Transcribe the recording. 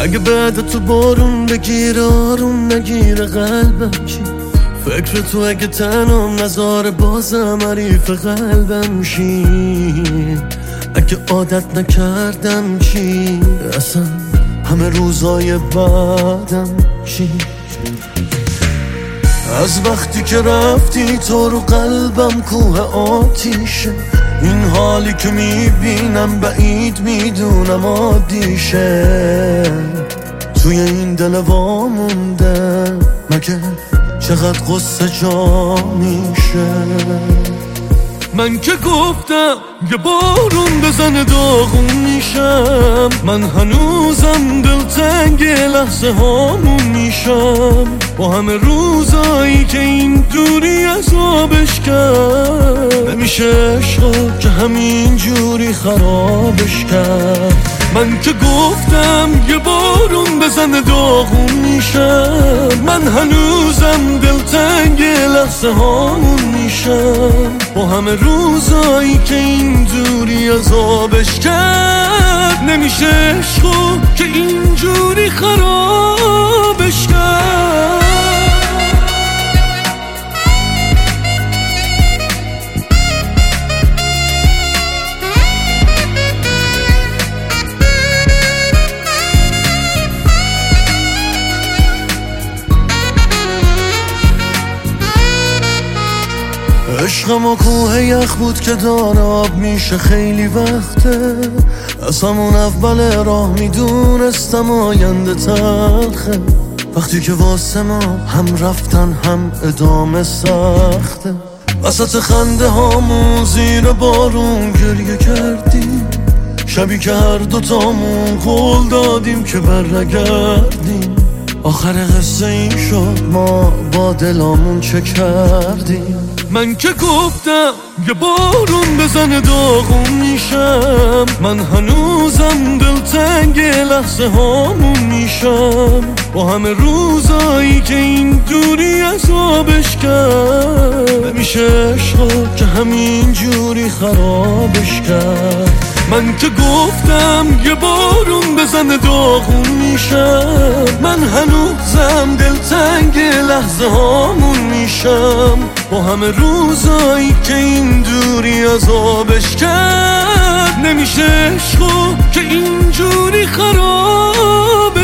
اگه بعد تو بارون بگیره آروم نگیره قلبم چی؟ فکر تو اگه تنم نذاره بازم حریف قلبم شی؟ اگه عادت نکردم چی؟ اصلا همه روزای بعدم چی؟ از وقتی که رفتی تو رو قلبم کوه آتیشه، این حالی که میبینم بعید میدونم عادیشه، توی این دل وامونده مگه چقدر قصه جا میشه. من که گفتم یه بارون بزنه داغون میشم، من هنوزم دلتنگ لحظه هامون میشم، با همه روزایی که این دوری عذابش کرد، نمیشه عشقا که همین جوری خرابش کرد. من که گفتم یه بارون بزنه داغون میشم، من هنوزم دلتنگ لحظه هامون میشم، با همه روزایی که این دوری عذابش کرد، نمیشه عشقو که اینجوری خرابش کرد. عشقم و کوه یخ بود که داره آب میشه خیلی وقته، از همون اول راه میدونستم آینده تلخه، وقتی که واسه ما هم رفتن هم ادامه سخته، وسط خنده هامون زیر بارون گریه کردیم، شبی که هر دوتامون قول دادیم که برنگردیم، آخر قصه این شد ما با دلامون چه کردیم. من که گفتم یه بارون بزنه داغون میشم، من هنوزم دلتنگ لحظه هامون میشم، با همه روزایی که این دوری عذابش کرد، نمیشه عشقا که همین جوری خرابش کرد. من که گفتم یه بارون بزنه داغون میشم، من هنوزم دلتنگ لحظه هامون میشم، با همه روزایی که این دوری عذابش کرد، نمیشه عشقو که اینجوری خراب